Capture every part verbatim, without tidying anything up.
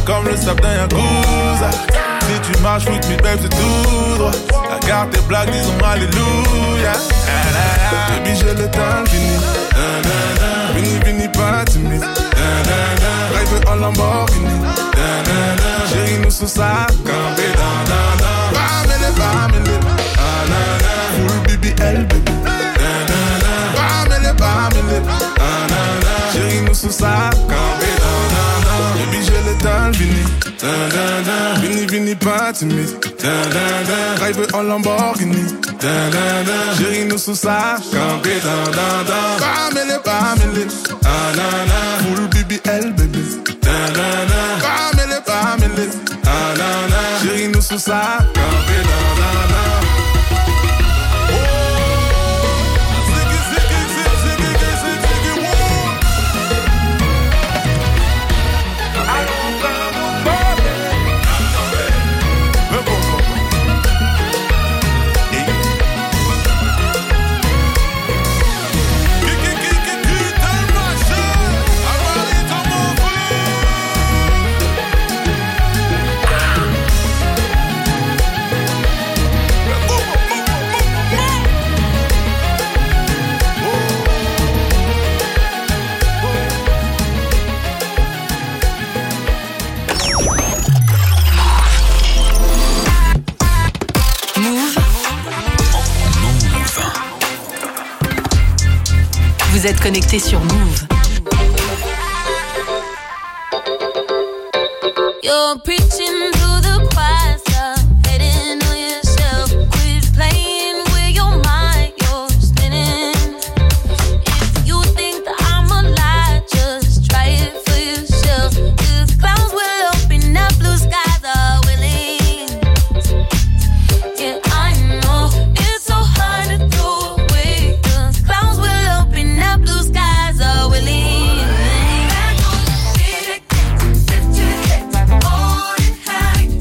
comme le sable d'un yakuza. Si tu marches with me, babe, c'est tout droit. Regarde tes blagues, disons alléluia. Baby, j'ai le temps fini. Vini, vini, pas timide. Drive en Lamborghini. Chérie, nous sous ça, campé dans, dans, dans. Bamele, bamele. Full B B L, baby. Bamele, bamele. Chérie, nous sous ça, campé dans, dans, dans. Baby, j'ai le temps fini. Vini, vini, pas timide. Drive en Lamborghini. Chérie, nous sous ça, campé dans, dans, dans. Bamele, bamele. Full B B L, baby. Bamele, bamele. Chérie, nous sous ça, campé dans, dans, dans. Vous êtes connecté sur Move. You're preaching to the choir, stop hating on yourself. Quit playing with your mind, you're spinning. If you think that I'm a lie, just try it for yourself. The clouds will open up, blue skies are willing. Yeah, I know it's so hard to throw away. The clouds will open up, blue skies are willing. Hold it high.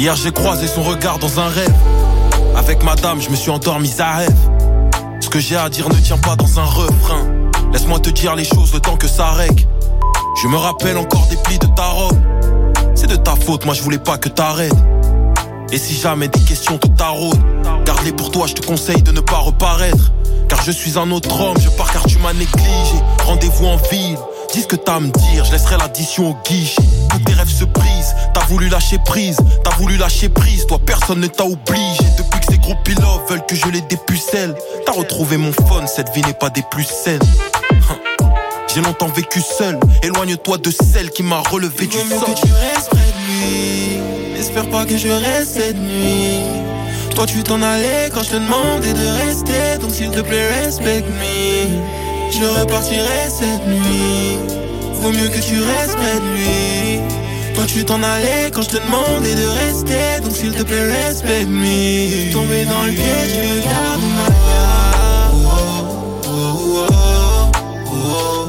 Hier j'ai croisé son regard dans un rêve. Avec madame je me suis endormi à rêve. Ce que j'ai à dire ne tient pas dans un refrain. Laisse-moi te dire les choses le temps que ça règle. Je me rappelle encore des plis de ta robe. C'est de ta faute, moi je voulais pas que t'arrêtes. Et si jamais des questions te taraudent, garde-les pour toi, je te conseille de ne pas reparaître. Car je suis un autre homme, je pars car tu m'as négligé. Rendez-vous en ville, dis ce que t'as à me dire, je laisserai l'addition au guichet. Tous tes rêves se brisent, t'as voulu lâcher prise, t'as voulu lâcher prise, toi personne ne t'a obligé. Depuis que ces gros pilotes veulent que je les dépucelle, t'as retrouvé mon phone, cette vie n'est pas des plus saines. J'ai longtemps vécu seul, éloigne-toi de celle qui m'a relevé du sol. Il vaut mieux que tu restes près de lui, n'espère pas que je reste cette nuit. Toi tu t'en allais quand je te demandais de rester, donc s'il te plaît respecte-moi. Je repartirai cette nuit, vaut mieux que tu restes près de lui. Toi tu t'en allais quand je te demandais de rester, donc s'il te plaît respecte-moi. Tombé dans le piège du regard de Maya. Oh, oh, oh, oh, oh.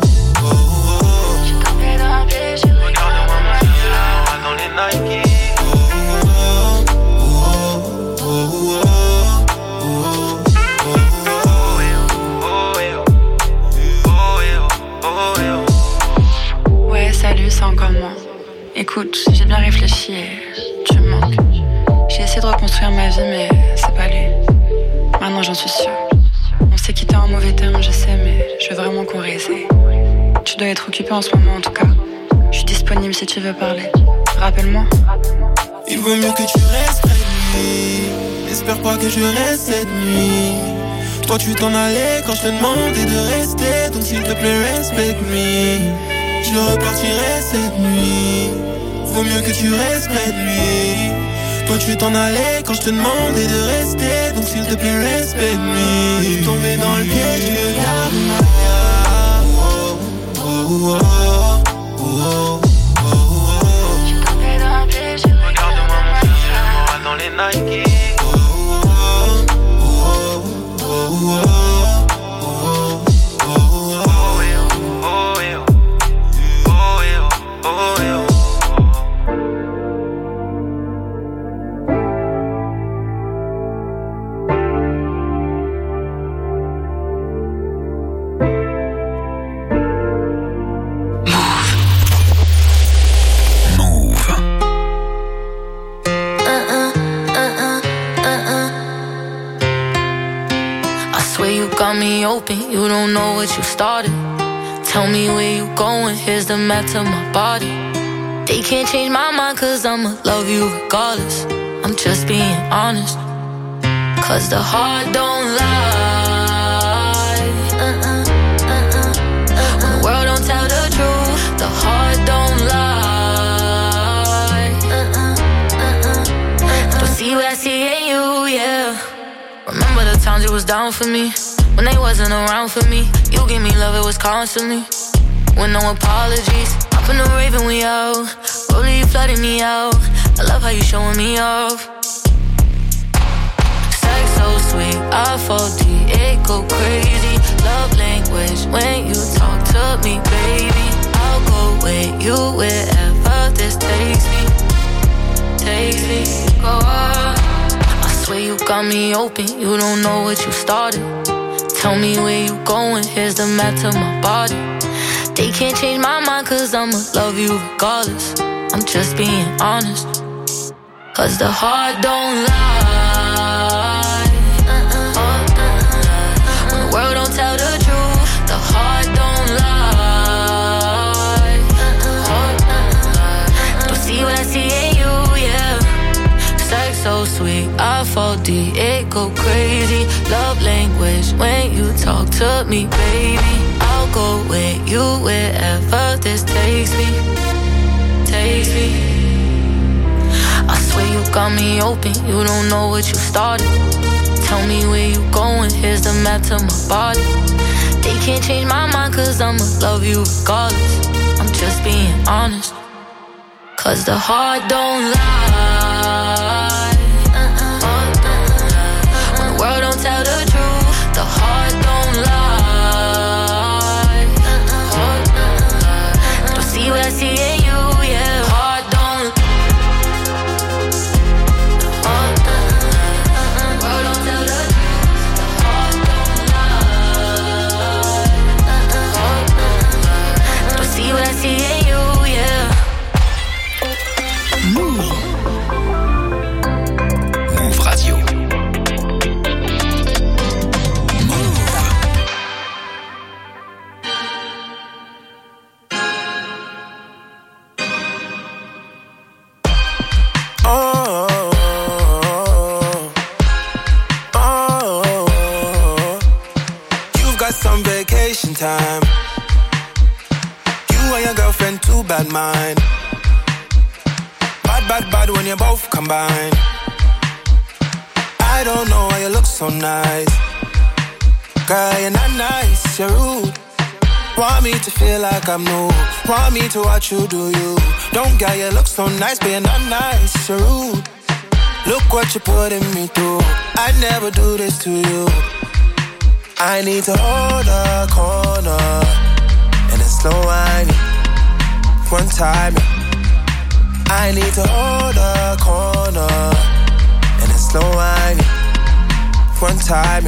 Nike. Oh, oh, oh, oh, oh, oh. Ouais, salut, c'est encore moi. Écoute, j'ai bien réfléchi et tu me manques. J'ai essayé de reconstruire ma vie, mais c'est pas lui. Maintenant, j'en suis sûre. On s'est quitté en mauvais termes, je sais, mais je veux vraiment qu'on réessaye. Tu dois être occupé en ce moment, en tout cas. Je suis disponible si tu veux parler. Rappelle-moi. Il vaut mieux que tu restes près de lui, n'espère pas que je reste cette nuit. Toi tu t'en allais quand je te demandais de rester, donc s'il te plaît respecte-moi. Je repartirai cette nuit, vaut mieux que tu restes près de lui. Toi tu t'en allais quand je te demandais de rester, donc s'il te plaît respecte-moi. Tombé dans le piège du regard de Maya. Oh, oh, oh, oh, oh. Dans les Nike. Oh, oh, oh, oh, oh, Me open, you don't know what you started. Tell me where you going, here's the map to my body. They can't change my mind cause I'ma love you regardless. I'm just being honest, cause the heart don't lie. uh-uh, uh-uh, uh-uh. When the world don't tell the truth, the heart don't lie. uh-uh, uh-uh, uh-uh. Don't see what I see in you, yeah. Remember the times you was down for me, when they wasn't around for me. You gave me love, it was constantly, with no apologies. Up in the Raven, we out, slowly you flooding me out. I love how you showing me off. Sex so sweet, I fall deep, it go crazy. Love language, when you talk to me, baby. I'll go with you wherever this takes me. Takes me, go on. I swear you got me open, you don't know what you started. Tell me where you going, here's the map to my body. They can't change my mind cause I'ma love you regardless. I'm just being honest, cause the heart don't lie. uh-uh, uh-uh. When the world don't tell the truth, the heart don't lie. uh-uh, uh-uh. Don't see what I see in you, yeah. Sex so sweet, I fall deep, it go crazy. Love language, when you talk to me, baby. I'll go with you wherever this takes me. Takes me. I swear you got me open, you don't know what you started. Tell me where you going, here's the map to my body. They can't change my mind cause I'ma love you regardless. I'm just being honest, cause the heart don't lie. uh-uh, uh-uh. When the world don't tell the truth, the heart don't lie. uh-uh, uh-uh. Don't see what I see in you, yeah. Heart don't. taking time. You and your girlfriend, too bad mind. Bad, bad, bad when you both combine. I don't know why you look so nice. Girl, you're not nice, you're rude. Want me to feel like I'm new. Want me to watch you do you. Don't get you look so nice, but you're not nice, you're rude. Look what you're putting me through. I'd never do this to you. I need to hold a corner and it's slow whining. One time, I need to hold a corner and it's slow whining. One time.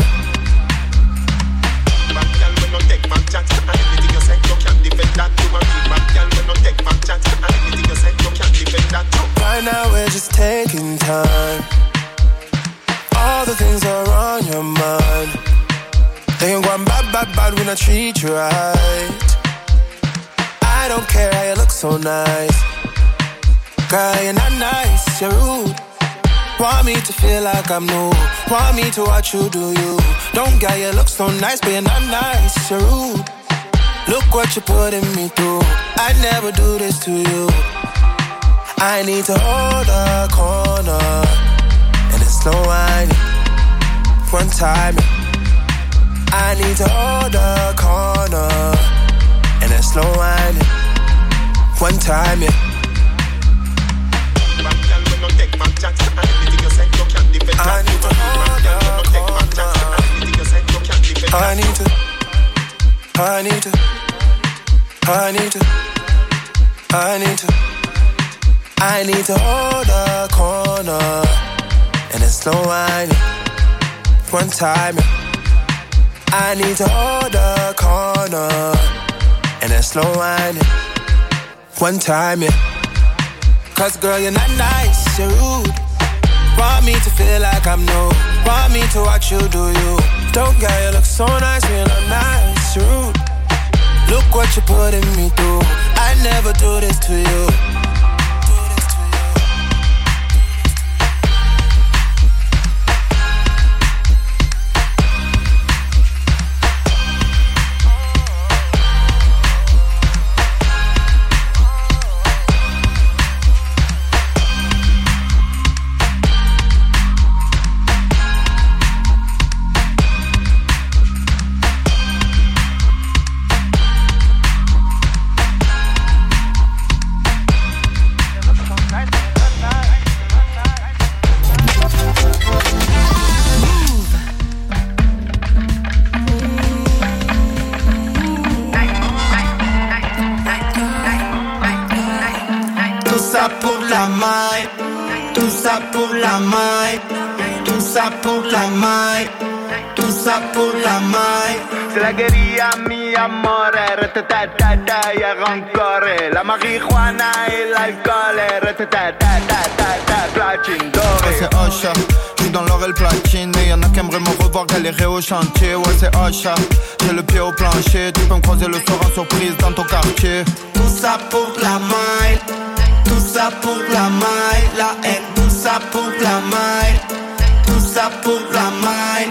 Take my chance, and anything you say, you can't defend that. You a real bad girl, when you take my chance, and anything you say, you can't defend that. Right now we're just taking time. All the things are on your mind. They ain't going bad, bad, bad when I treat you right. I don't care how you look so nice. Girl, you're not nice, you're rude. Want me to feel like I'm new. Want me to watch you do you. Don't get you look so nice, but you're not nice, you're rude. Look what you're putting me through. I'd never do this to you. I need to hold a corner and it's slow whining. One time. I need to hold a corner and it's slow whining. One time, yeah. Take my chance, and anything you say, you can't defend that. I need to hold a corner. I need to, I need to, I need to, I need to, I need to hold a corner and it's slow whining. One time, I need to hold a corner and it's slow whining. One time, yeah. Cause girl, you're not nice, you're rude. Want me to feel like I'm new. Want me to watch you do you. Don't get you look so nice when you're not nice, you're rude. Look what you're putting me through. I'd never do this to you. Pour la maille, tout ça pour la maille, tout ça pour la maille. Se la quería mi amore, retetetete y el rancore. La marijuana et l'alcool, retetetete, platine doré. Ouais, c'est Ocha, j'suis dans l'or et le platine. Et y'en a qui aimeraient me revoir galérer au chantier. Ouais, c'est Ocha, j'ai le pied au plancher. Tu peux me croiser le soir en surprise dans ton quartier. Tout ça pour la maille, tout ça pour la maille, la haine. Tout ça pour la maille, tout ça pour la maille.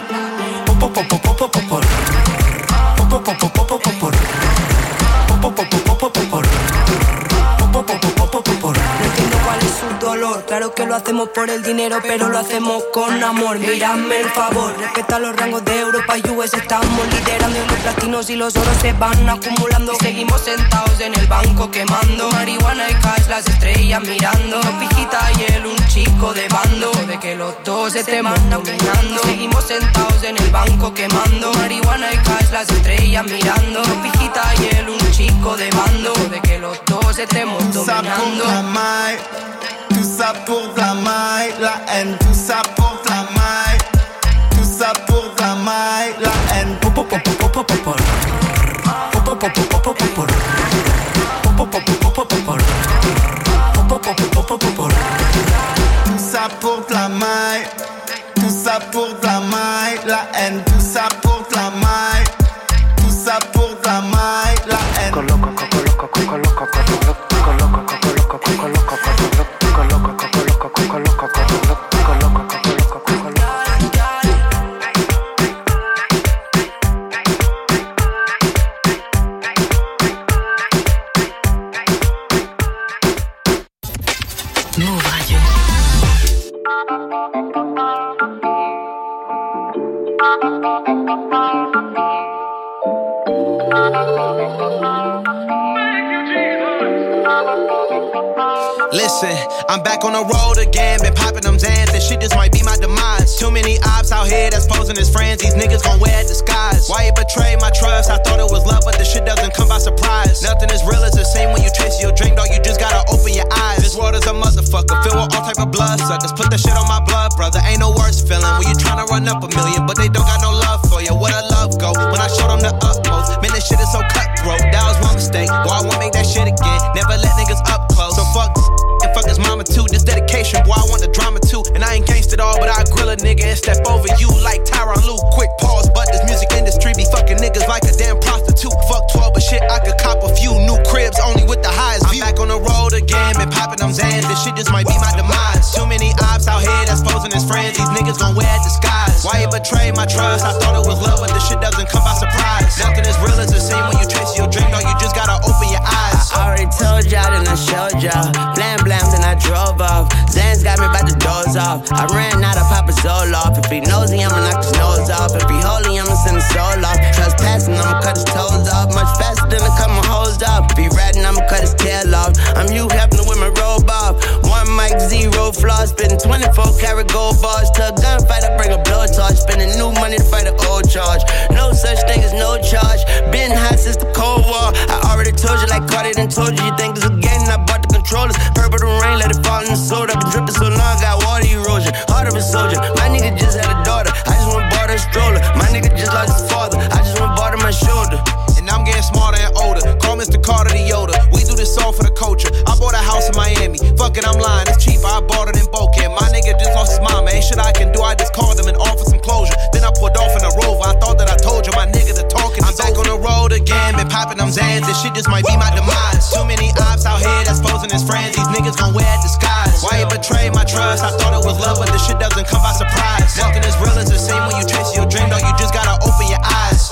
No entiendo cuál es su dolor. Claro que lo hacemos por el dinero, pero lo hacemos con amor. Mírame el favor, respeta los rangos de Europa y U S. Estamos liderando y los platinos y los oros se van acumulando. Seguimos sentados en el banco quemando marihuana y cash, las estrellas mirando. Dos pijitas y él un chico de bando. De que los dos estemos dominando. Seguimos sentados en el banco quemando marihuana y cash, las estrellas mirando. Dos pijitas y él un chico de bando. De que los dos estemos dominando. Tout ça pour la maille, la haine, tout ça pour la maille, tout ça pour la maille, la haine. Tout ça pour la maille, tout ça pour la maille, la haine, tout ça pour la maille, tout ça pour la maille, la haine. Listen, I'm back on the road again, been popping them Zans. This shit just might be my demise. Too many ops out here that's posing as friends. These niggas gon' wear a disguise. Why you betray my trust? I thought it was love, but this shit doesn't come by surprise. Nothing as real as the same when you taste your drink, dog. You just gotta open your eyes. This world is a motherfucker, filled with all type of blood suckers. Put that shit on my blood, brother. Ain't no worse feeling when you tryna run up a million, but they don't got no love for you. Where the love go? When I showed them the utmost, man, this shit is so cutthroat. That was my mistake. Boy, I won't make that shit again. Never let niggas up close. So fuck this. And fuck his mama too, this dedication, boy, I want the drama too. And I ain't gangsta at all, but I grill a nigga and step over you like Tyronn Lue. Quick pause, but this music industry be fucking niggas like a damn prostitute. Fuck twelve, but shit, I could cop a few new cribs only with the highest view. I'm back on the road again, been popping them Zans. This shit just might be my demise. Too many ops out here that's posing as friends. These niggas gon' wear a disguise. Why you betray my trust? I thought it was love, but this shit doesn't come by surprise. Nothing as real as the same when you trace your dream, dog. You just gotta open your eyes. I already told y'all, then I showed y'all. Blam, blam, then I drove off. Zans got me about to doze off. I ran out of Papa Zoloft. If he nosy, I'ma knock his nose off. If he holy, I'ma send his soul off. Trespassing, I'ma cut his toes off. Much faster than I cut my hose off. If he ratting, I'ma cut his tail off. I'm you helping with my robe off. One mic, zero flaws. Spitting twenty-four karat gold bars. To a gunfight, I bring a blowtorch. Spending new money to fight an old charge. No such thing as no charge. Been hot since the Cold War. I already told you like Cardi done told you. You think it's a game, I bought the controllers. Purple the rain, let it fall in the soda. I've been dripping so long, got water erosion. Heart of a soldier. My nigga just had a daughter. I just went bought her a stroller. My nigga just lost his father. I just went bought her my shoulder. And I'm getting smarter and older. Call Mister Carter the Yoda. We do this all for the culture. I bought a house in Miami. Fuck it, I'm lying. It's cheaper. I bought it in Boca. My nigga just lost his mama. Ain't shit I can do. I just called him and offered some closure. Then I pulled off in a Rover. I thought that I told you, my nigga, the talking. I'm back on the road again. Been popping them Zans. This shit just might be my demise. Too many ops out here that's posing as friends. These niggas gon' wear a disguise. Why you betray my trust? I thought it was love, but this shit doesn't come by surprise. Nothing as real as the same when you trace your dream, dog. You just gotta open your eyes.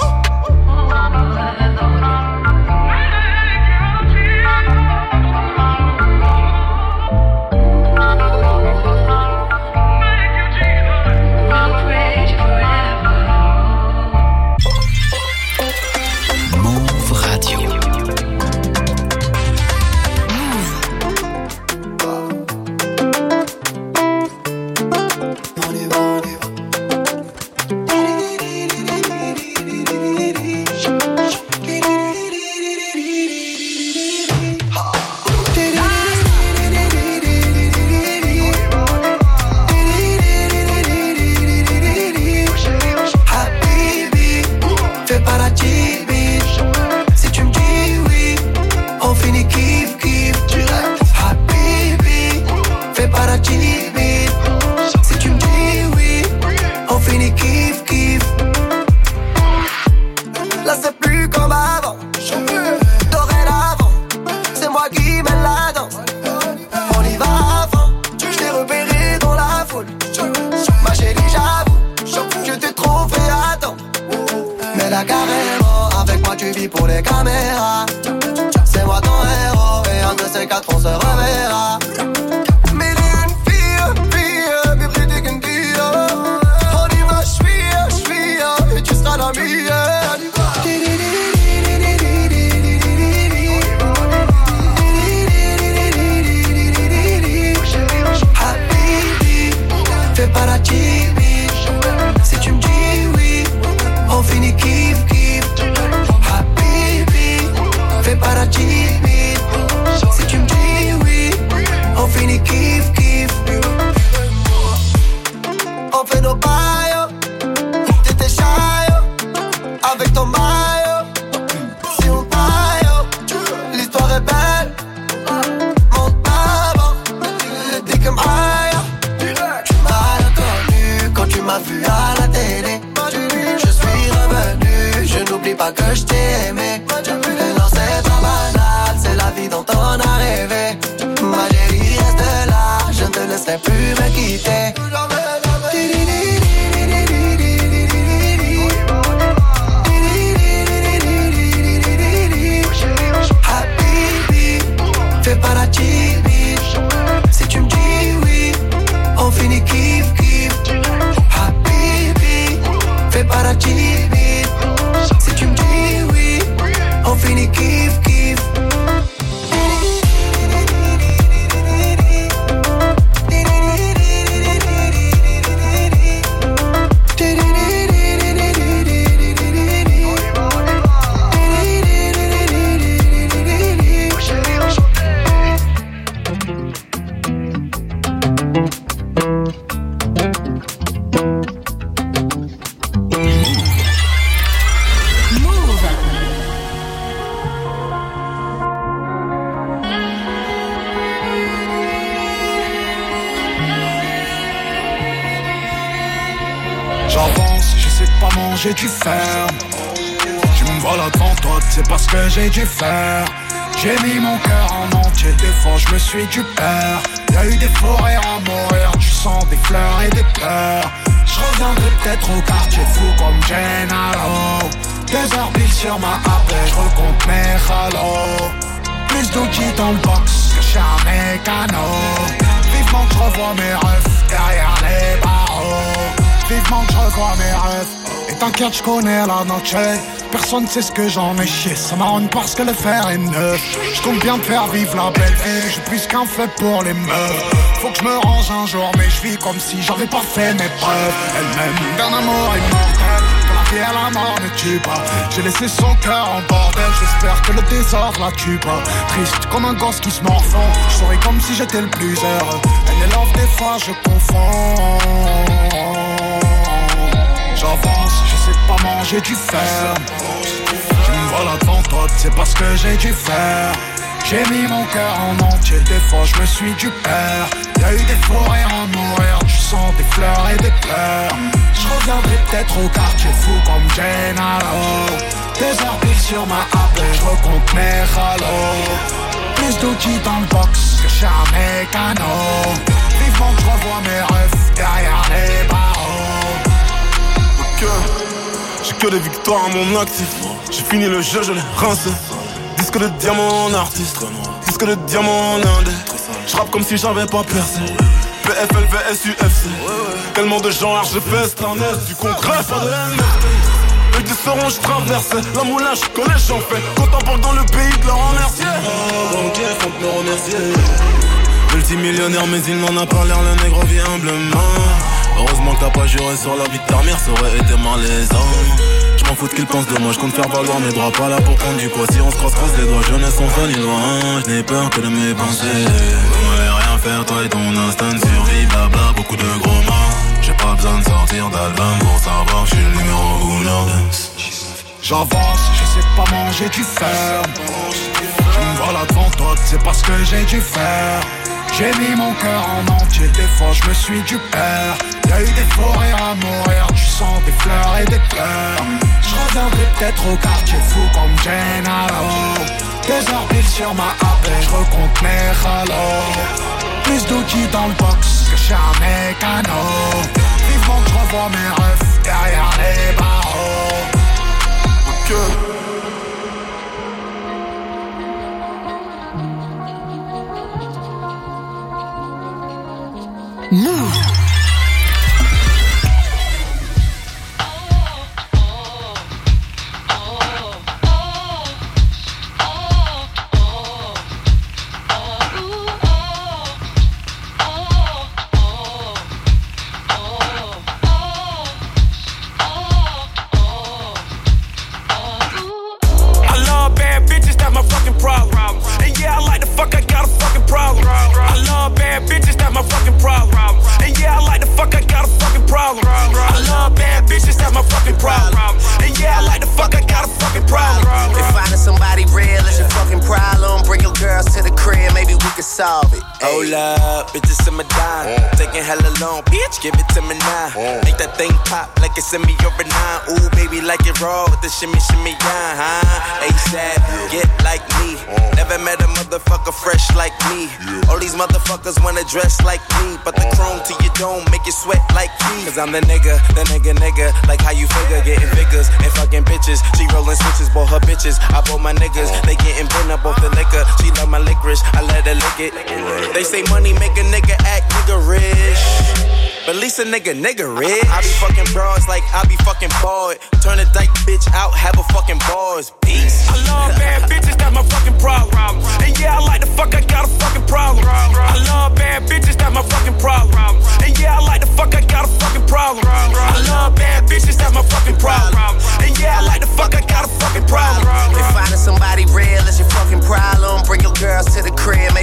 manger du fer. Tu me vois là devant toi, c'est parce que j'ai dû faire. J'ai mis mon cœur en entier, des fois je me suis du père. Y'a eu des forêts à mourir, du sang, des fleurs et des pleurs. Je reviendrai peut-être au quartier fou comme Gennaro. Deux heures pile sur ma app et je recompte mes halos. Plus d'outils dans le box que chez un mécano. Vivement que je revois mes refs derrière les barreaux. Vivement que je revois mes rêves. Et t'inquiète, je connais la noche. Personne sait ce que j'en ai chié. Ça m'arrange parce que le fer est neuf. Je compte bien te faire vivre la belle vie. J'ai plus qu'un fait pour les meufs. Faut que je me range un jour, mais je vis comme si j'avais pas fait mes preuves. Elle m'aime d'un amour immortel. Que la vie et la mort ne tue pas. J'ai laissé son cœur en bordel. J'espère que le désordre la tue pas. Triste comme un gosse qui se morfond. Je souris comme si j'étais le plus heureux. Elle est love, des fois je confonds. J'avance, je sais pas manger du fer. Tu me vois là devant toi, c'est parce que j'ai dû faire. J'ai mis mon cœur en entier, des fois je me suis du père. Y'a eu des forêts à mourir, du sang, des fleurs et des pleurs. Je reviendrai peut-être au quartier fou comme Gennaro. Deux heures pile sur ma app et je recompte mes halos. Plus d'outils dans le box que chez un mécano. Vivement que je revois mes refs derrière les barreaux. J'ai que des victoires à mon actif. J'ai fini le jeu, je l'ai rincé. Disque de diamant en artiste, disque de diamant en indé. J'rappe comme si j'avais pas percé. P F L, V S, U F C. Tellement de gens large fest, un S du concret, pas de N F T. Eux des oranges traversées, la moulin, je connais, j'en fais. Quand on parle dans le pays de leur remercier. Oh, banquier, faut que me remercier. Multimillionnaire, mais il n'en a pas l'air, le nègre vit humblement. Heureusement que t'as pas juré sur la vie de ta mère, ça aurait été malaisant. Je m'en fous de qu'ils pensent de moi, je compte faire valoir mes droits, pas là pour prendre du poids. Si on se croise, croise les doigts, jeunesse on fait loin. Je n'ai peur que de mes pensées. Vous m'avez rien faire, toi et ton instinct de survie, blabla, beaucoup de gros mots. J'ai pas besoin de sortir d'album pour savoir que je suis le numéro uno. J'avance, je sais pas manger du fer. Tu me vois là devant toi, c'est parce que j'ai dû faire. J'ai mis mon cœur en entier, des fois je me suis du père. Y'a eu des forêts à mourir, du sang, des fleurs et des pleurs. Je reviendrai peut-être au quartier fou comme Gennaro. Deux heures pile sur ma app et je recompte mes halos. Plus d'outils dans le box que chez un mécano. Vivement que je revois mes refs derrière les barreaux. Ok. Move. Solve it. Hold up, bitches in my dime. Mm. Taking hella long, bitch, give it to me now. Mm. Make that thing pop like it's in me over nine. Ooh, baby, like it raw with the shimmy, shimmy, yeah, huh? ASAP, get like me. Mm. Never met a motherfucker fresh like me. Yeah. All these motherfuckers wanna dress like me, but the chrome to your dome make you sweat like me. Cause I'm the nigga, the nigga, nigga. Like how you figure, getting figures and fucking bitches. She rolling switches, bought her bitches. I bought my niggas, they getting bent up off the liquor. She love my licorice, I let her lick it. Right. They say money make a nigga act nigga rich, but at least a nigga nigga rich. I be fucking broads like I be fucking bored. Turn a dyke bitch out, have a fucking bars. Peace. I love bad bitches, that's my fucking problem. And yeah, I like the fuck, I got a fucking problem. I love bad bitches, that's my fucking problem. And yeah, I like the fuck, I got a fucking problem. I love bad bitches, that's my fucking problem. And yeah, I like the fuck, I got a fucking problem. If finding somebody real is your fucking problem, bring your girls to the crib, maybe we can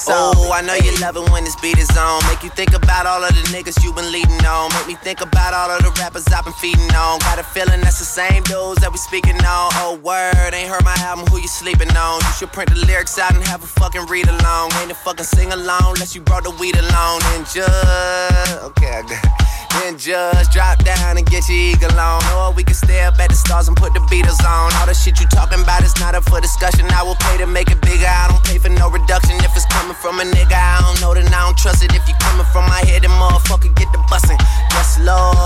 solve it. Oh, I know you love it when this beat is on. Make you think about all of the niggas you been leading on. Make me think about all of the rappers I've been feeding on. Got a feeling that's the same dudes that we speaking on. Oh, word, ain't heard my album, who you sleeping on? You should print the lyrics out and have a fucking read along. Ain't a fucking sing along unless you brought the weed along. And just, okay, I got it. Then just drop down and get your eagle on. Or we can stay up at the stars and put the Beatles on. All the shit you talking about is not up for discussion. I will pay to make it bigger. I don't pay for no reduction. If it's coming from a nigga, I don't know, then I don't trust it. If you coming from my head, then motherfucker get the bussin'. Yes,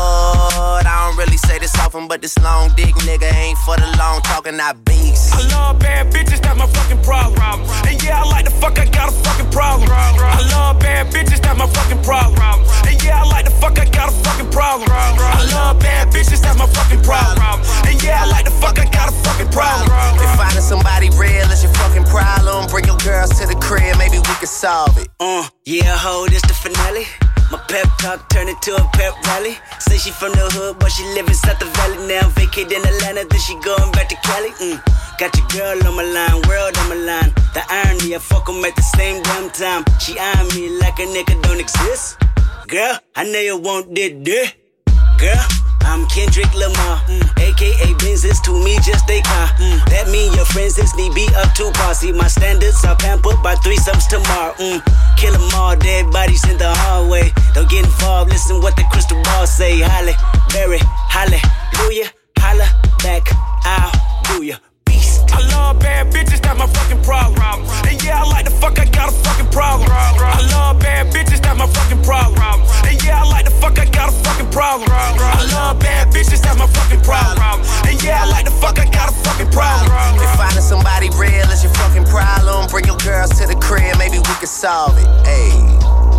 Lord. I don't really say this often, but this long dick nigga ain't for the long talking, I beast. I love bad bitches, that's my fucking problem. And yeah, I like the fuck, I got a fucking problem. I love bad bitches, that's my fucking problem. And yeah, I like the fuck, I got a fucking problem. I love bad bitches, that's my fucking problem. And yeah, I like the fuck, I got a fucking problem. If finding somebody real is your fucking problem, bring your girls to the crib, maybe we can solve it. Uh, yeah, ho, this the finale. My pep talk turned into a pep rally. Say she from the hood, but she live inside the valley now. Vacate in Atlanta, then she going back to Cali. Mm. Got your girl on my line, world on my line. The irony, I fuck 'em at the same damn time. She eyeing me like a nigga don't exist. Girl, I know you want this, this. Girl, I'm Kendrick Lamar, mm. A K A Benzes, to me just a car. Mm. That mean your friends is need be up to par. See my standards are pampered by threesomes tomorrow. Mm. Kill them all, dead bodies in the hallway. Don't get involved, listen what the crystal ball say. Halle, Berry, hallelujah, holla back, I'll do ya. I love bad bitches, that's my fucking problem. And yeah, I like the fuck, I got a fucking problem. I love bad bitches, that's my fucking problem. And yeah, I like the fuck, I got a fucking problem. I love bad bitches, that's my fucking problem. And yeah, I like the fuck, I got a fucking problem. If finding somebody real is your fucking problem, bring your girls to the crib, maybe we can solve it. Ayy.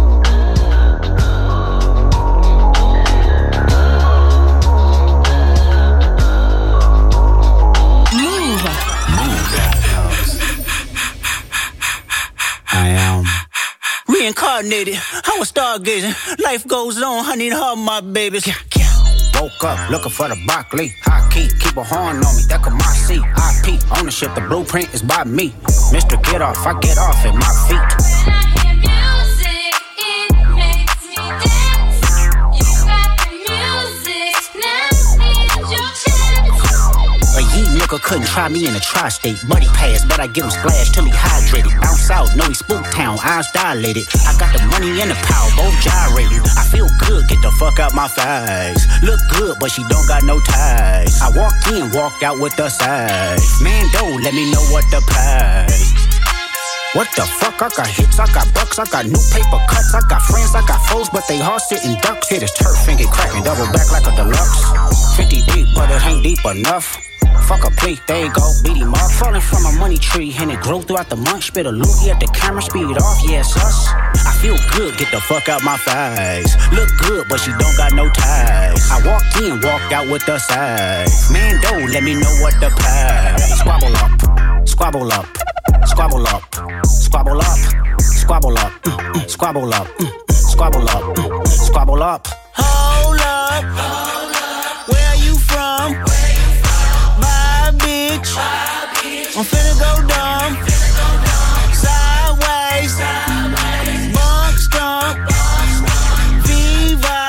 I am reincarnated. I was stargazing. Life goes on. I need all my babies. Woke up looking for the broccoli. High key, keep a horn on me. That could my seat. I P ownership. The blueprint is by me. Mister Get Off, I get off at my feet. A yee nigga couldn't try me in a tri-state. Buddy pass, but I get him splashed till he hydrated. Bounce out, know he spook town, eyes dilated. I got the money and the power, both gyrating. I feel good, get the fuck out my face. Look good, but she don't got no ties. I walked in, walked out with the size. Man, don't let me know what the price. What the fuck? I got hits, I got bucks, I got new paper cuts, I got friends, I got foes, but they all sitting ducks. Hit his turf and get cracking, double back like a deluxe. fifty deep, but it ain't deep enough. Fuck a plea, there you go, beat him up. Falling from a money tree, and it grew throughout the month. Spit a loogie at the camera, speed off, yeah, it's us. I feel good, get the fuck out my face. Look good, but she don't got no ties. I walked in, walked out with the size. Man, don't let me know what the price. Squabble up, squabble up, squabble up, squabble up, squabble up, mm, mm, squabble up, mm, mm, squabble up, mm, mm, squabble up. Hold up, hold up. Where are you from? Bye, bitch. I'm finna go dumb. Sideways. Bunk stomp. Viva.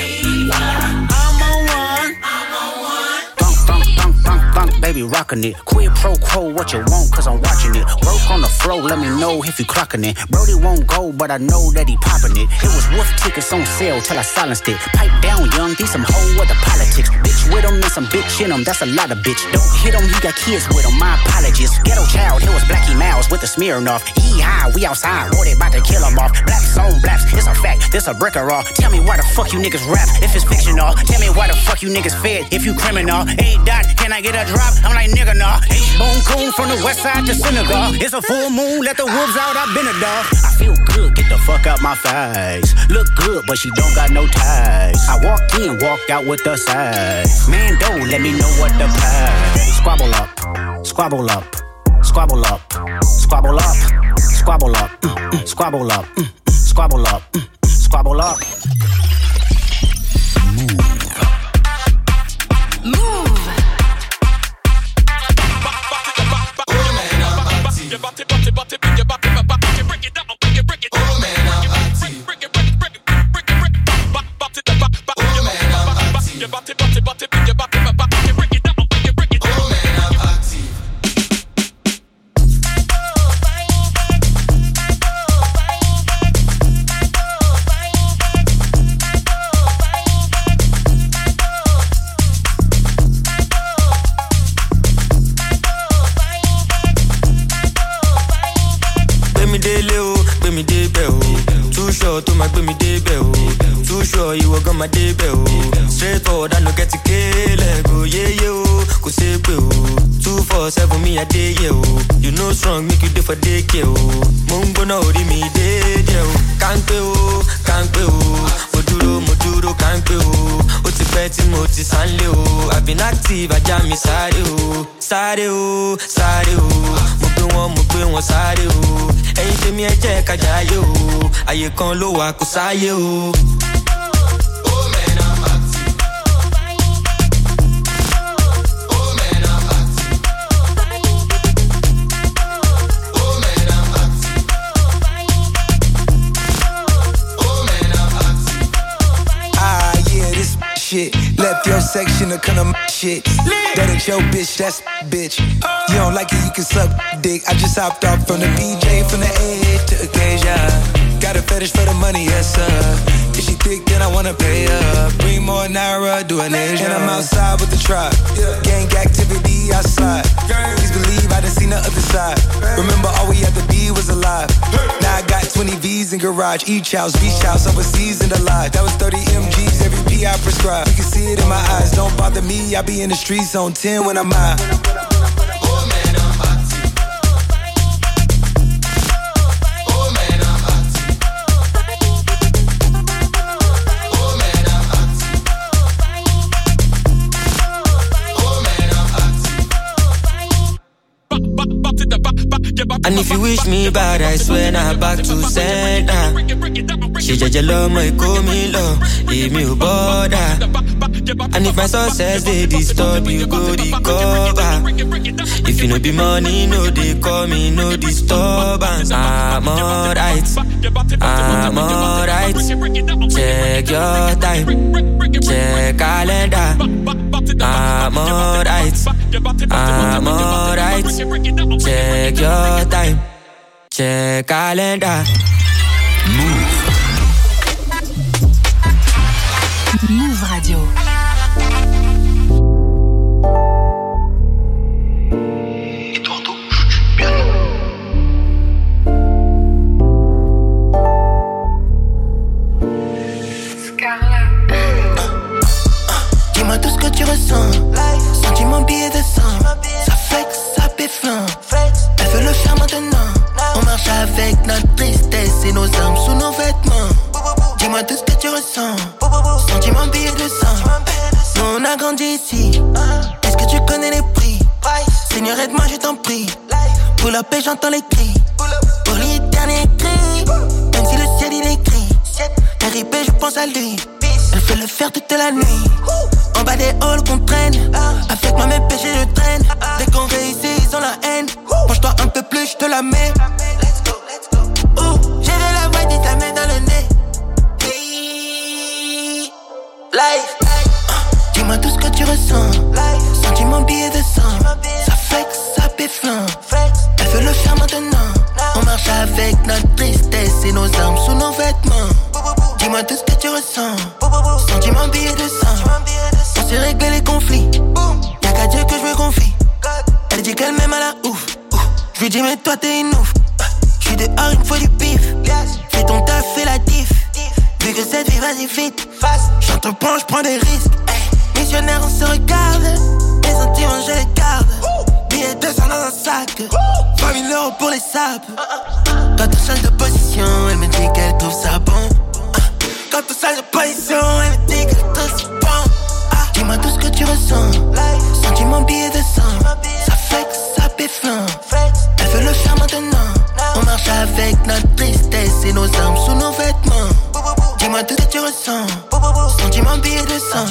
I'm on one. Thunk, thunk, thunk, thunk, thunk, baby, rockin' it. Quid pro quo, what you want, cause I'm watching it. Broke on the floor, let me know if you clocking it. Brody won't go, but I know that he popping it. It was wolf tickets on sale till I silenced it. Pipe down, young, these some whole other politics. Bitch with him and some bitch in him, that's a lot of bitch. Don't hit him, he got kids with him, my apologies. Ghetto child, here was Blackie Mouse with the Smirnoff. Yee-haw, we outside, boy, they about to kill him off. Blacks on blacks, it's a fact, this a bricker off. Tell me why the fuck you niggas rap if it's fictional. Tell me why the fuck you niggas fed if you criminal. Hey, Dot, can I get a drop? I'm like, nigga, nah. H-Bone Coon from the west side to Senegal. It's a full moon, let the wolves out, I've been a dog. I feel good, get the fuck out my face. Look good, but she don't got no ties. I walked in, walked out with the size. Man, don't let me know what the price. Squabble up, squabble up, squabble up, squabble up, squabble up, mm, mm, squabble up, mm, mm, squabble up, mm, mm, squabble up. Move. Move. Your body, body, body, your body, body, body, break it down, break it me débẹ̀ o. Too short tó máa gbé mi débẹ̀ o. Too sure ìwọ gan máa débẹ̀ o. Straight forward àná kẹ́tì kélẹ̀ go yéyé o. Kò ṣe pé o. Two four seven mi àdéyẹ o. You know strong make you dey for daycare o. Mo ń gbóná orí mi déédéé o. Kánpé o, kánpé o. Mo dúró, mo dúró kánpé o. Ó ti pẹ́ tí mo ti sánlé o. I've been active, ajá mi sáré o. Sáré o, sáré o. Mo gbé wọn, mo gbé wọn sáré o. Ẹ̀yin tèmi ẹ jẹ́ ká jayé o. Àyè kan ló wà kó sáyé o. Shit. Left your section to kind of shit. That ain't your bitch, that's bitch. You don't like it, you can suck dick. I just hopped off from the B J, from the A to occasion. Got a fetish for the money, yes sir. If she thick, then I wanna pay her. Bring more Naira, do an Asian. And I'm outside with the tribe. Gang activity outside. Please believe I done seen the other side. Remember all we had to be was alive. Now I got twenty V's in garage. Each house, beach house, overseas in the lodge. That was thirty M Gs, every P I prescribe. You can see it in my eyes, don't bother me. I be in the streets on ten when I'm out. And if you wish me bad, I swear nah back to center. She jeje love me, call me love, if me bother. And if my success they disturb you, go the cover. If you no be money, no they call me, no disturbance. I'm alright, I'm alright. Check your time, check calendar. I'm alright, I'm alright. Check your time, check calendar. Move. Move Radio. Eduardo joue du piano. Scarla. Dis-moi tout ce que tu ressens. Sentiment billet de sang. Ça flex, ça péflant. Elle veut le faire maintenant. On marche avec notre tristesse et nos armes sous nos vêtements. Dis-moi tout ce que tu ressens. Sentiment billet de sang. Nous on a grandi ici. Est-ce que tu connais les prix? Seigneur aide-moi je t'en prie. Pour la paix j'entends les cris. Pour l'éternel cri. Même si le ciel il est gris. R I P je pense à lui. Elle fait le faire toute la nuit. En bas des halls qu'on traîne. Avec moi mes péchés je traîne. Dès qu'on réussit ils ont la haine. Penche-toi un peu plus je te la mets. Let's go, let's go. Oh, gérer la voix, dis ta main dans le nez. Hey. Life. Uh, dis-moi tout ce que tu ressens. Life. Sentiment billet de sang. Ça flex, ça péflant. Elle veut le faire maintenant. On marche avec notre tristesse et nos armes sous nos vêtements. Dis-moi tout ce que tu ressens. Sentiment billet de sang. On sait régler les conflits. Y'a qu'à Dieu que je me confie. Elle dit qu'elle m'aime à la ouf. Je lui dis mais toi t'es une ouf. J'suis dehors il me faut du pif. Fais ton taf, fais la diff. Vu que cette vie vas-y vite. J'entreprends, j'prends des risques. Missionnaire on se regarde. Les sentiments je les garde. Billets deux cents dans un sac. vingt mille euros pour les sapes. Quand on change de position, elle me dit qu'elle trouve ça bon. Quand on change de position, elle me dit qu'elle trouve ça bon. Dis-moi tout ce que tu ressens. Sentiment billet de sang. Ça flex, ça péflant. Elle veut le faire maintenant. On marche avec notre tristesse et nos armes sous nos vêtements. Dis-moi tout ce que tu ressens. Sentiment billet de sang.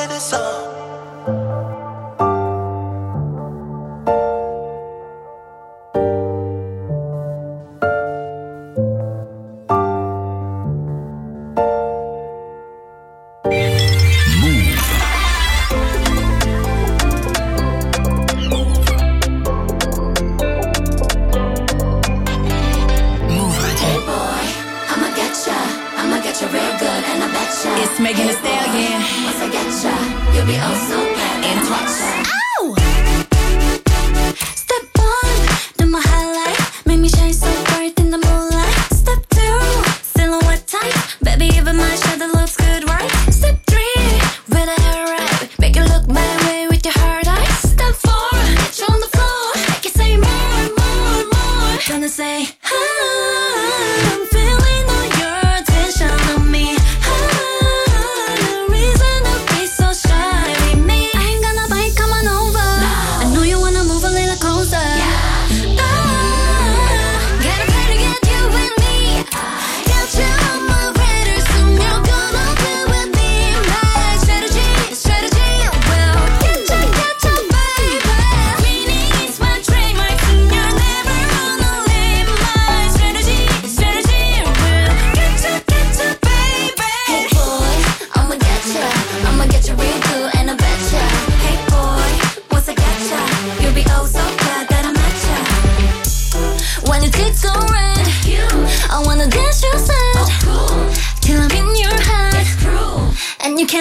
It's Megan Thee Stallion. Once I get ya, you'll be oh so bad. And watch ya. Ow! Step one, do my highlight. Make me shine so bright in the moonlight. Step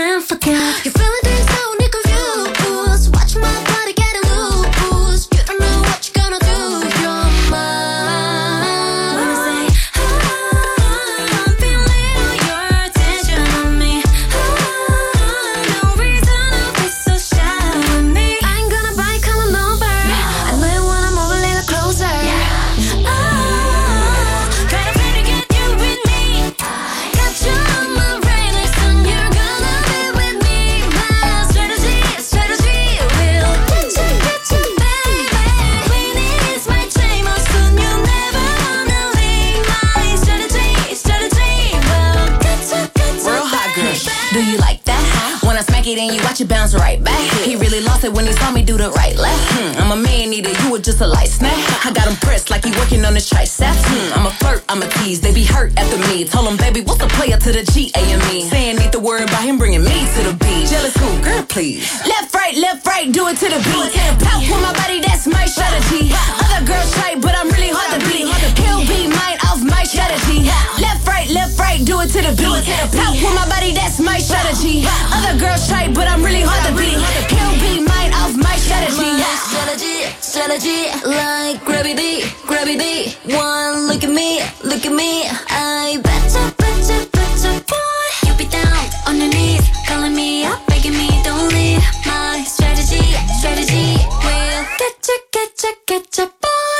and forget. You're feeling things so new confused. Watch my body get loose. You don't know what you're gonna do. You're mine. When I say, oh, I'm feeling all your attention on me. Oh, no reason to be so shy with me. I ain't gonna bite, coming over. I know you wanna move a little closer. Oh, got a plan to get you with me. Got you on my radar, son. You're gonna be with me. My strategy, strategy will get you, get you, baby. Winning is my dream, oh, soon you'll never wanna leave. My strategy, strategy will get you, get you, Real hot girl, baby. do you like that? When I smack it and you watch it bounce right back. He really lost it when he saw me do the right left. Hmm, I'm a man eater, you were just a light snack. I got him pressed like he working on his triceps. Hmm, I'm a flirt, I'm a tease, they be hurt after me. Told him, baby, what's the player to the G A M E? Saying need to worry about him bringing me to the beach. Jealous who, girl, please. Left, right, left, right, do it to the beat. Pop with my body, that's my strategy. Other girls try, but I'm really hard to beat. He'll be mine off my strategy. Left, right, left, right, do it to the beat. Pop with my body, that's my strategy. Other girls try, but I'm really hard to beat. He'll be mine off my strategy. My strategy, strategy, like gravity, gravity. One look at me, look at me. I betcha, betcha, betcha, boy. You be down on your knees, calling me up, begging me don't leave. My strategy, strategy will get you, get you, get you, boy.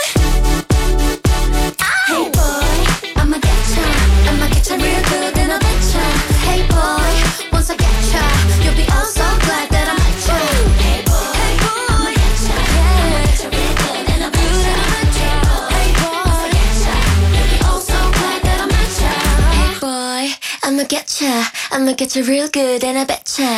Hey boy, I'ma get ya, I'ma get ya real good and I betcha. Hey boy, once I get ya, you'll be all so glad that I met ya. Hey boy, hey boy, I'ma get ya, yeah. I'ma get ya real good and I betcha. Hey boy, you'll be all so glad that I met ya. Hey boy, I'ma get ya, I'ma get ya real good and I betcha.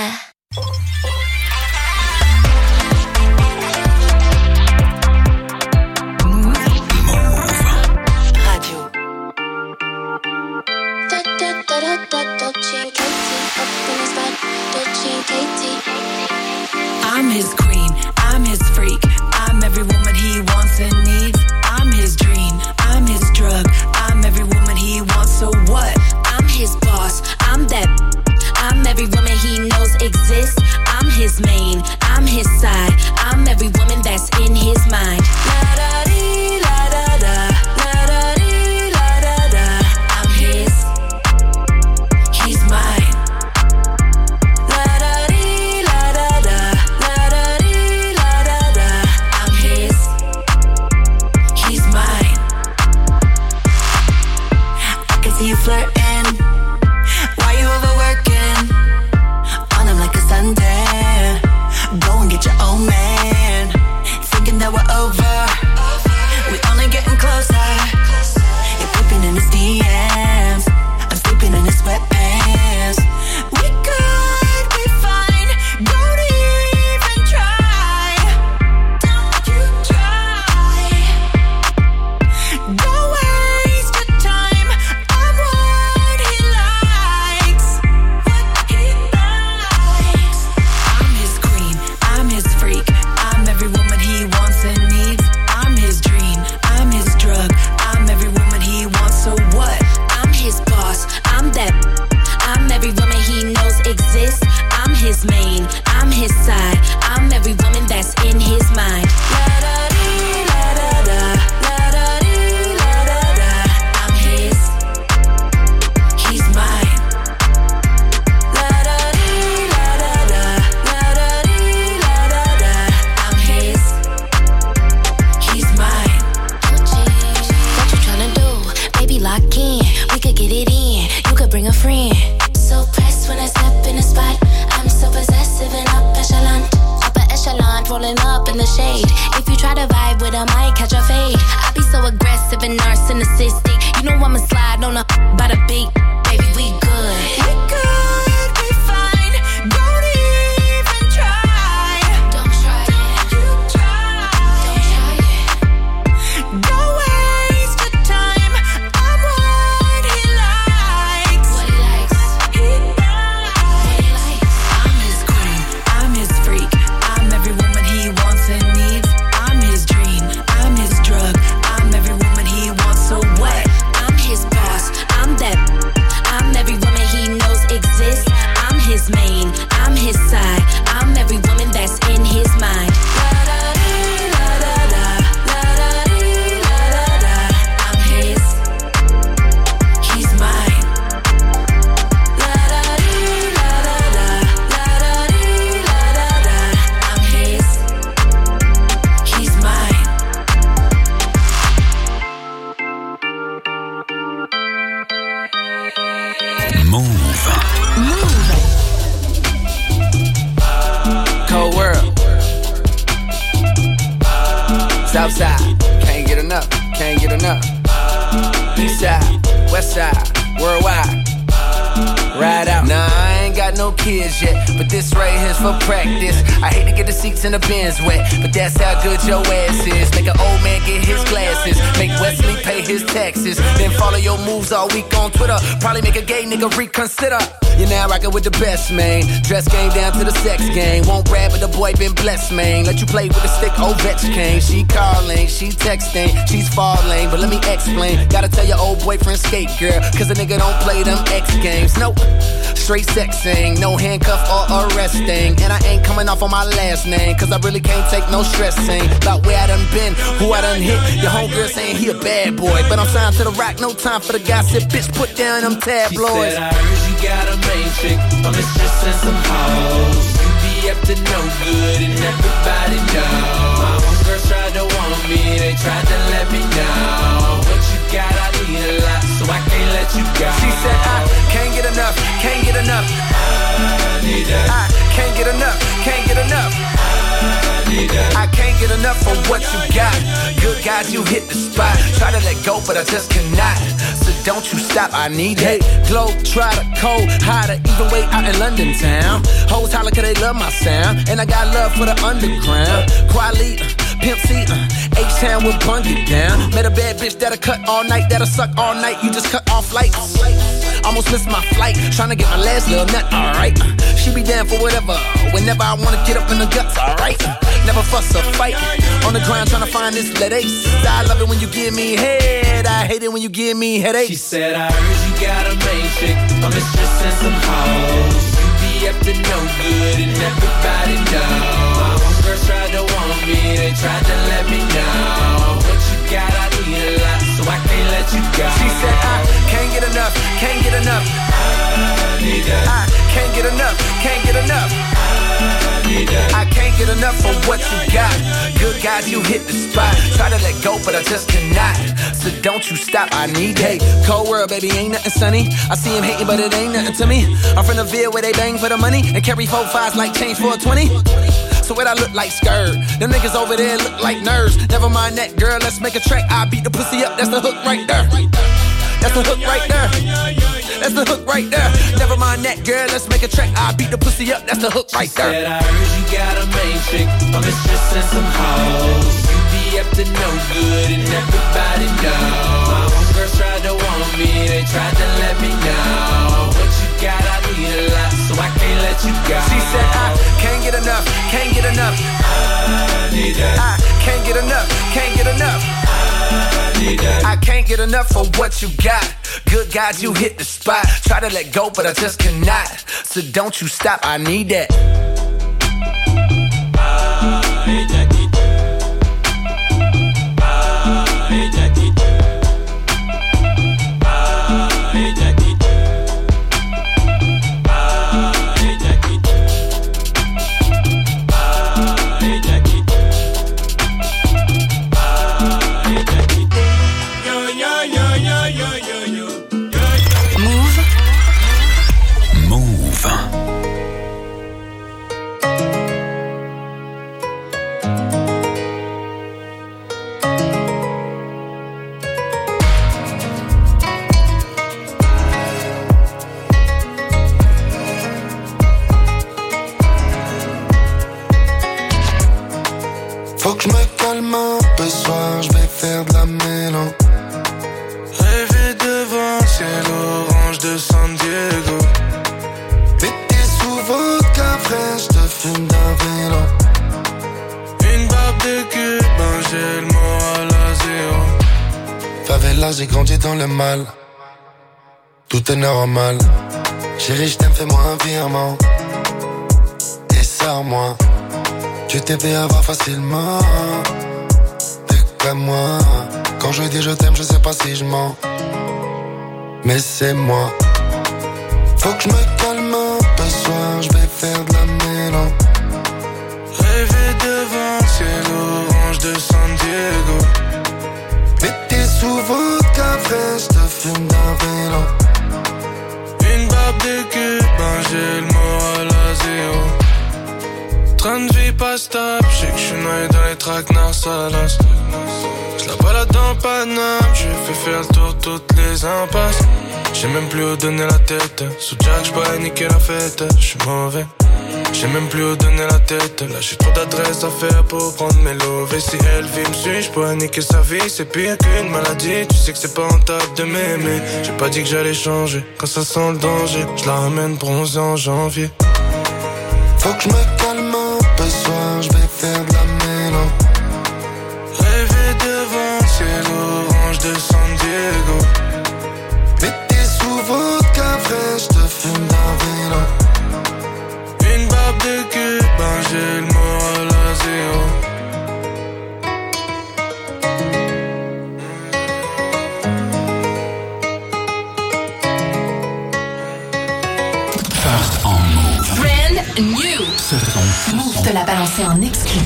I'm his queen, I'm his freak, I'm every woman he wants and needs. I'm his dream, I'm his drug, I'm every woman he wants, so what? I'm his boss, I'm that. I'm every woman he knows exists. I'm his main, I'm his side, I'm every woman that's in his mind. La da dee, la da da, la da dee, la da da. I'm his, he's mine. La da dee, la da da, la da dee, la da da. I'm his, he's mine. I can see you flirting. Why you overworking? On him like a Sunday. Go and get your own man. Thinking that we're over. We only getting closer. You're peeping in his D Ms. I'm sleeping in his sweatpants. We could be fine. Don't even try. Don't you try. Don't waste your time. I'm what he likes. What he likes. I'm his queen, I'm his freak, I'm every woman he wants and needs. I'm his dream, I'm his drug, I'm every woman he wants, so what? I'm his boss, I'm that. I'm every woman he knows exists. I'm his main, I'm his side, I'm every woman that's in his mind. La da dee, la da da, la da dee, la da da. I'm his, he's mine. La da dee, la da da, la da dee, la da da. I'm his, he's mine. What you tryna do? Baby, lock in. We could get it in. You could bring a friend. So pressed when I step in the spot. I'm so possessive and up echelon. Upper echelon, rolling up in the shade. If you try to vibe with, I might catch a fade. I be so aggressive and narcissistic. You know I'ma slide on a by the beat. Baby, we good. We could be fine. Don't even try. Don't try it. You try. Don't try it. Don't waste your time. I'm what he likes. What he likes. He likes. What he likes. I'm his queen, I'm his freak, I'm every woman he wants and needs. I'm his dream, I'm his drug, I'm every woman he wants, so what? I'm his boss, I'm Move. Cold world. Southside, can't get enough, can't get enough. Eastside, Westside, worldwide. Ride out. Nah, I ain't got no kids yet, but this right here's for practice. I hate to get the seats in the bins wet, but that's how good your ass is. Make an old man get his glasses, make Wesley pay his taxes, then follow your moves all week on Twitter. Probably make a gay nigga reconsider. You're now rockin' with the best, man. Dress game down to the sex game. Won't brag, but the boy been blessed, man. Let you play with the stick, Ovechkin. She calling, she texting, she's falling, but let me explain. Gotta tell your old boyfriend skate, girl, cause a nigga don't play them X games. Nope, straight sexing, no handcuff or arresting. And I ain't coming off on my last name, cause I really can't take no stressing about where I done been, who I done hit. Your homegirl saying he a bad boy, but I'm signed to the rock, no time for the gossip. Bitch, put down them tabloids. She said, I heard you got a main chick, a mistress and some hoes. You be up to no good and everybody know. My homegirls tried to want me, they tried to let me know. What you got, I need a lot, so I can't let you go. She said, I can't get enough, can't get enough. I need that. I can't get enough, can't get enough. I need that. I can't get enough of what you got. Good guys, you hit the spot. Try to let go, but I just cannot. So don't you stop, I need that. Glow, try to cold, hotter, even way out in London town. Hoes holler cause they love my sound, and I got love for the underground. Quality, Pimp C, uh, H-Town will bung it down. Met a bad bitch that'll cut all night, that'll suck all night. You just cut off lights. Almost missed my flight, tryna get my last little nut, alright. Uh, she be down for whatever, whenever I wanna get up in the guts, alright. Uh, never fuss or fight, on the ground tryna find this lead ace. I love it when you give me head, I hate it when you give me headaches. She said, I heard you got a main chick, a mistress and some hoes. You be up to no good and everybody know. My homegirls tried to want me, they tried to let me know. What you got, I need a lot, so I can't let you go. She said, I can't get enough, can't get enough. I need that. I can't get enough, can't get enough. I need that. I can't get enough of what you got. Good guys, you hit the spot. Try to let go, but I just cannot. So don't you stop, I need that. Cold world, baby, ain't nothing sunny. I see him hating, but it ain't nothing to me. I'm from the Ville where they bang for the money and carry four fives like change for a twenty. So what I look like skirt. Them niggas over there look like nerds. Never mind that, girl, let's make a track. I beat the pussy up, that's the hook right there. That's the hook right there. That's the hook right there. Never mind that, girl, let's make a track. I beat the pussy up, that's the hook right there. She said, I heard you got a main chick, a mistress and some hoes. You be up to no good and everybody know. My homegirls tried to want me, they tried to let me know. What you got, I need a lot, so I can't let you go. She said, I can't get enough, can't get enough. I need that. I can't get enough, can't get enough. I need that. I can't get enough of what you got. Good guys, you hit the spot. Try to let go, but I just cannot. So don't you stop, I need that. Hey, Jackie. Hey, Jackie. Hey, Jackie. Hey, Jackie. Hey, Jackie. Hey, Jackie. Yo, yo, yo, yo, yo, yo, yo. Move. Move. Faut que je me calme un peu ce soir, je vais faire de la mélo. Rêver devant ciel orange de San Diego. Pété sous vodka fraîche, je te fume d'un vélo. Une barbe de Cubain, j'ai le moral à zéro. Favela, j'ai grandi dans le mal. Tout est normal. Chérie, je t'aime, fais-moi un virement. Et sors-moi. Tu t'es fait avoir facilement. T'es comme moi. Quand je dis je t'aime, je sais pas si je mens. Mais c'est moi. Faut que je me calme un peu ce soir, je vais faire de la mélo. Rêver devant ciel orange de San Diego. Pété sous vodka fraîche, je te fume d'un vélo. Une barbe bab de cul, ben j'ai le moral à zéro. Train de vie pas stable, j'sais que j'suis noyé dans les traquenards salaces. J'la balade dans Paname, j'ai fait faire le tour toutes les impasses. J'ai même plus où donner la tête, sous Jack j'pourrais niquer la fête. J'suis mauvais, j'ai même plus où donner la tête. Là j'ai trop d'adresses à faire pour prendre mes loves. Et si elle vit me suit, j'pourrais niquer sa vie. C'est pire qu'une maladie, tu sais que c'est pas rentable de m'aimer. J'ai pas dit que j'allais changer, quand ça sent le danger j'la ramène bronzée en janvier. Faut que j'me calme un peu ce soir, j'vais faire de la mélo. Rêver devant le ciel orange de San Diego. Mettez sous vodka fraîche, j'te fume d'un vélo. Une barbe de cul, ben j'ai le moral à zéro. First on Move. Brand new. Move te l'a balancé en exclu.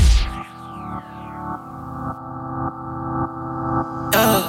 Yeah.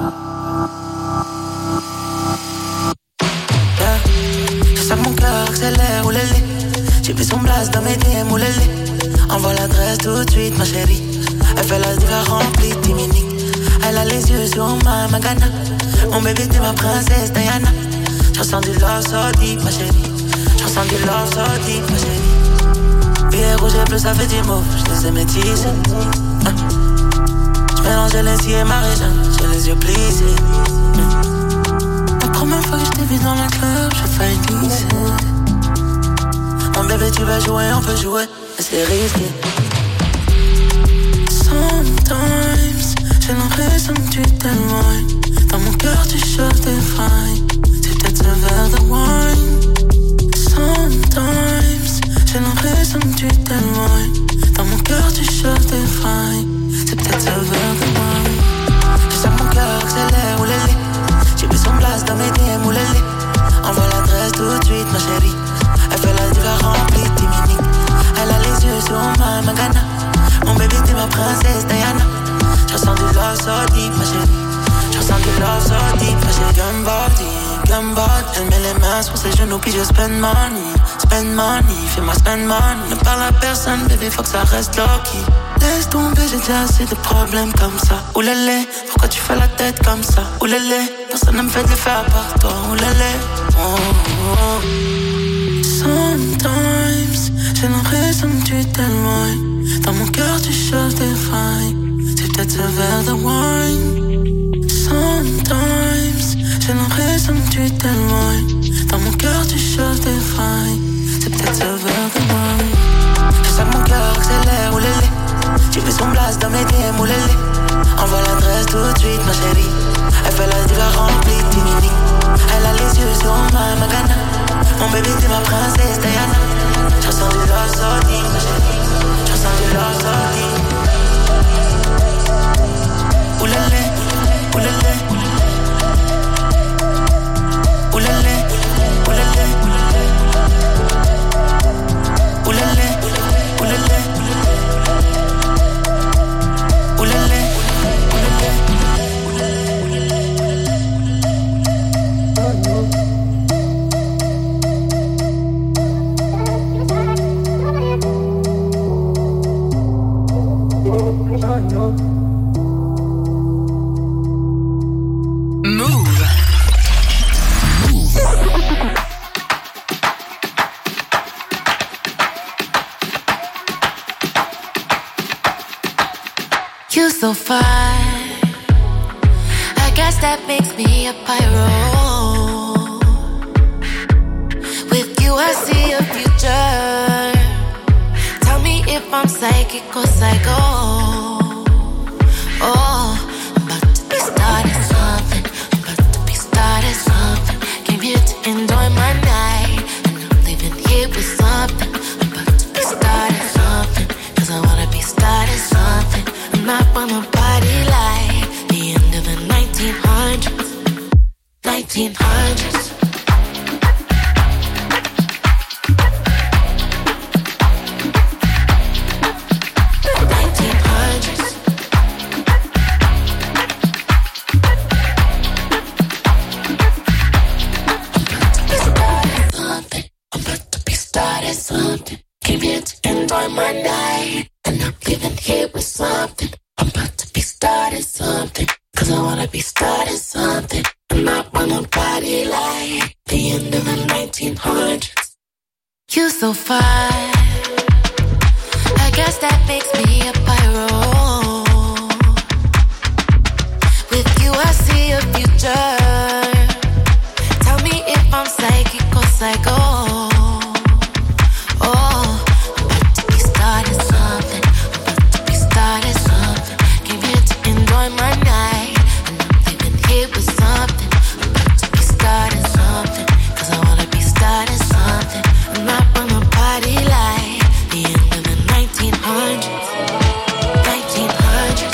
Yeah. Je sens mon cœur accélère, oulélé. J'ai vu son blast dans mes D M, oulélé. Envoie l'adresse tout de suite, ma chérie. Elle fait la diva remplie de timinique. Elle a les yeux sur ma magana. Mon bébé t'es ma princesse Diana. J'ressens du love so deep, ma chérie. J'ressens du love so deep, ma chérie. Billet rouge et bleu, ça fait du mauve. J'les ai métissés. Hein. J'mélange les cils et ma région. J'ai les yeux plissés. Hein. La première fois que j't'ai vu dans le club, j'ai failli glisser. Mon bébé, tu vas jouer, on peut jouer, mais c'est risqué. Sometimes, j'ai l'impression que tu t'éloignes. Dans mon cœur, tu cherches des failles. C'est peut-être ce verre de wine. Sometimes, j'ai l'impression que tu t'éloignes. Dans mon cœur, tu cherches des failles. C'est peut-être ce verre de wine. Je sens mon cœur accélère, oulélé. J'ai vu son blast dans mes D M, oulélé. Envoie l'adresse tout de suite, ma chérie. Elle fait la diva remplie de timinique. Elle a les yeux sur ma magana. Mon bébé t'es ma princesse Diana. J'ressens du love so deep, ma chérie. J'ressens du love so deep, ma chérie. Gambody, gambody. Elle met les mains sur ses genoux puis je spend money. Spend money, fais-moi spend money. Ne parle à personne, bébé, faut que ça reste low-key. Laisse tomber, j'ai déjà assez de problèmes comme ça. Oulélé, pourquoi tu fais la tête comme ça? Oulélé, personne ne me fait de l'effet à part toi. Oulélé, oh, oh, oh. Sometimes, j'ai l'impression que tu t'éloignes. Dans mon cœur, tu cherches des failles. C'est peut-être ce verre de wine. Sometimes, j'ai l'impression que tu t'éloignes. Dans mon cœur, tu cherches des failles. C'est peut-être ce verre de wine. Je sens mon cœur accélère, oulélé. J'ai vu son blast dans mes D M, oulélé. Envoie l'adresse tout de suite, ma chérie. Elle fait la diva remplie de timinique. Elle a les yeux sur ma magana. Mon bébé t'es ma princesse Diana. J'ressens du love so deep, ma chérie. J'ressens du love so deep. Oulélé, oulélé. Oulélé, oulélé. Oulélé, oulélé. Oulélé, oulélé. Move. You so fine. I guess that makes me a pyro. With you I see a future. Tell me if I'm psychic or psycho. Oh, I'm about to be starting something. I'm about to be starting something. Came here to enjoy my night, and I'm leaving here with something. I'm about to be starting something, cause I wanna be starting something. I'm not gonna party like the end of the nineteen hundreds. nineteen hundreds. something. Came here to enjoy my night, and I'm leaving here with something. I'm about to be starting something, cause I wanna be starting something. I'm not wanna party like the end of the nineteen hundreds. You so fine, I guess that makes me a pyro. With you I see a future. Tell me if I'm psychic or psycho. Oh, I'm about to be starting something. I'm about to be starting something. Came here to enjoy my night, and I'm leaving here with something. I'm about to be starting something, cause I wanna be starting something. I'm not gonna party like the end of the nineteen hundreds. nineteen hundreds.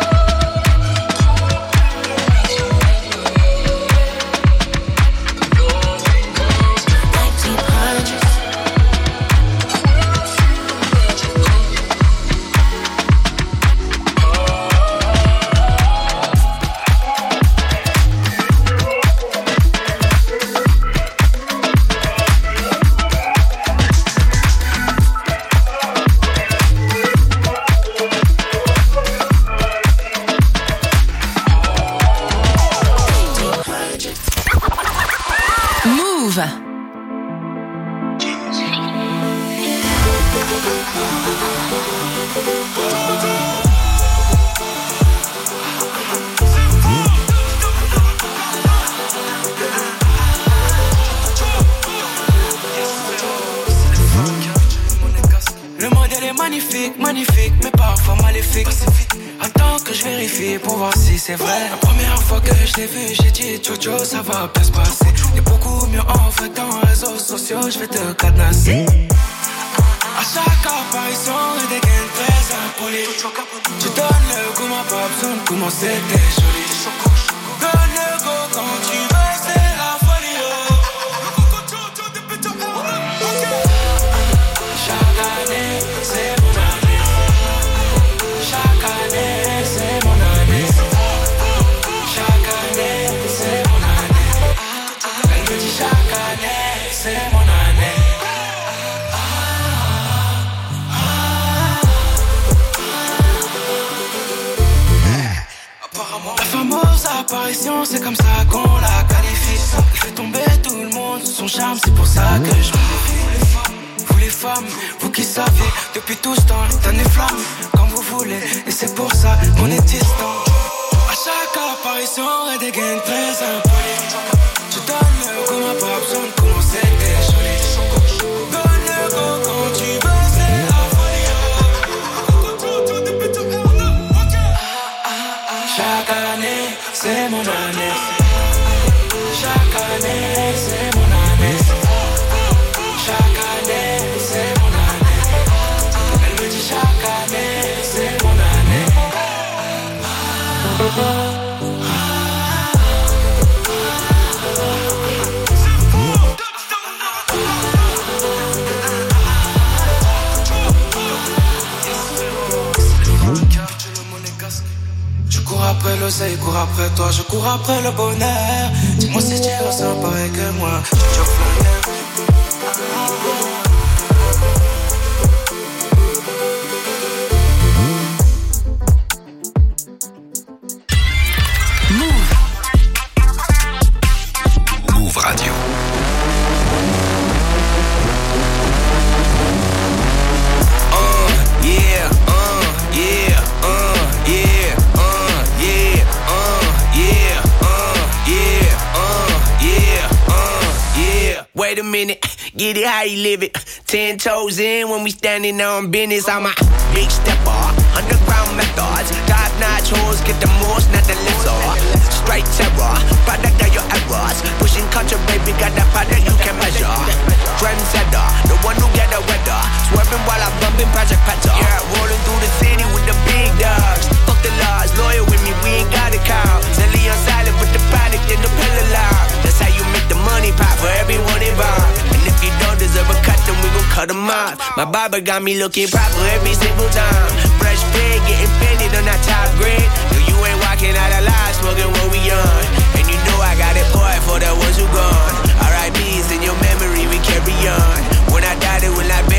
Le modèle est magnifique, magnifique, mais parfois maléfique. Attends que je vérifie pour voir si c'est vrai. La première fois que je l'ai vu, j'ai dit Jojo, ça va bien se passer. T'es beaucoup mieux en fait dans les réseaux sociaux, je vais te cadenasser. À chaque apparition, il dégaine très impoli. Tu donnes le goût, ma pas besoin de commencer, t'es jolie. Donne le go quand tu veux, c'est la folie. Chaque année, c'est mon année. Chaque année, c'est mon année. Chaque année, c'est mon année. Elle me dit chaque année, c'est mon année. La fameuse apparition, c'est comme ça qu'on la qualifie. Il fait tomber tout le monde sous son charme, c'est pour ça que je me défie. Vous les femmes, vous qui saviez, depuis tout ce temps, t'en es flamme, comme vous voulez, et c'est pour ça qu'on est distant. À chaque apparition, elle dégaine très impoli. Tu donnes le go, m'a pas besoin de commencer, t'es jolie. Donne le go quand tu veux, c'est la folie. Chaque année, c'est mon année. Chaque année, c'est mon année. Chaque année, c'est mon année. Elle me dit chaque année, c'est mon année. Je cours après l'oseille, cours après toi, je cours après le bonheur. Dis-moi si tu ressens pareil que moi. J'ai toujours flâné. Move Radio. Uh, yeah, uh, yeah, uh, yeah, uh, yeah, uh, yeah, uh, yeah, uh, yeah, uh, yeah. Wait a minute, get it how you live it. Ten toes in when we standing on business. I'm a big stepper, underground methods. Top notch hoes, get the most, not the lesser. Straight terror, product of your errors. Pushing culture, baby, got that product you can measure. Trendsetter, the one who get the weather. Swerving while I'm bumping Project Petter. Yeah, rolling through the city with the big dogs. Fuck the laws, loyal with me, we ain't got a count. Silly on silent with the product in the pillar loud. That's how you make the money pop for everyone involved. And if you don't deserve a cut, then we gon' cut them off. My barber got me looking proper every single time. Fresh pig, getting painted on that top grade. No, you ain't walking out alive, smoking what we on. And you know I got it poured for the ones who gone. R I P's in your memory, we carry on. When I die, they will not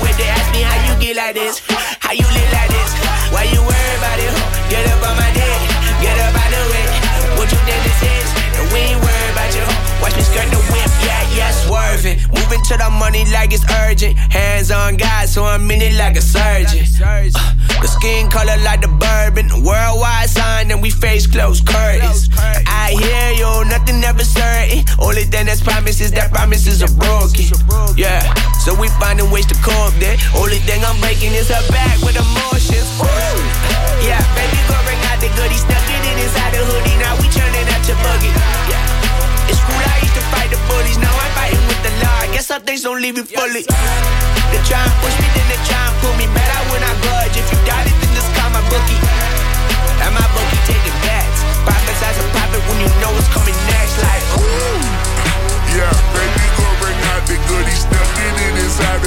with they ask me how you get like this, how you live like this, why you worry about it? Get up on my dick, get up out the way. What you think this is? And we ain't worried about you. Watch me skirt the whip, yeah, yeah, swerving. Moving to the money like it's urgent. Hands on God, so I'm in it like a surgeon. Uh, the skin color like the bourbon. Worldwide sign, and we face closed curtains. I hear you, nothing ever certain. Only thing that's promised is that promises are broken. Yeah, so we finding ways to cope there. Only thing I'm breaking is her back with emotions. Ooh. Yeah, baby, go bring out the goodies. Stuck it in inside the hoodie. Now we turning out your buggy. Yeah, it's cool. I used to fight the bullies. Now I'm fighting with the law. I guess some things don't leave you fully. They try and push me, then they try and pull me. Better when I budge. If you doubt it, then just call my bookie. And my bookie taking bets. Profits as a profit when you know what's coming next. Like, ooh. Yeah, baby, go bring out the goodies. Stuck it in inside the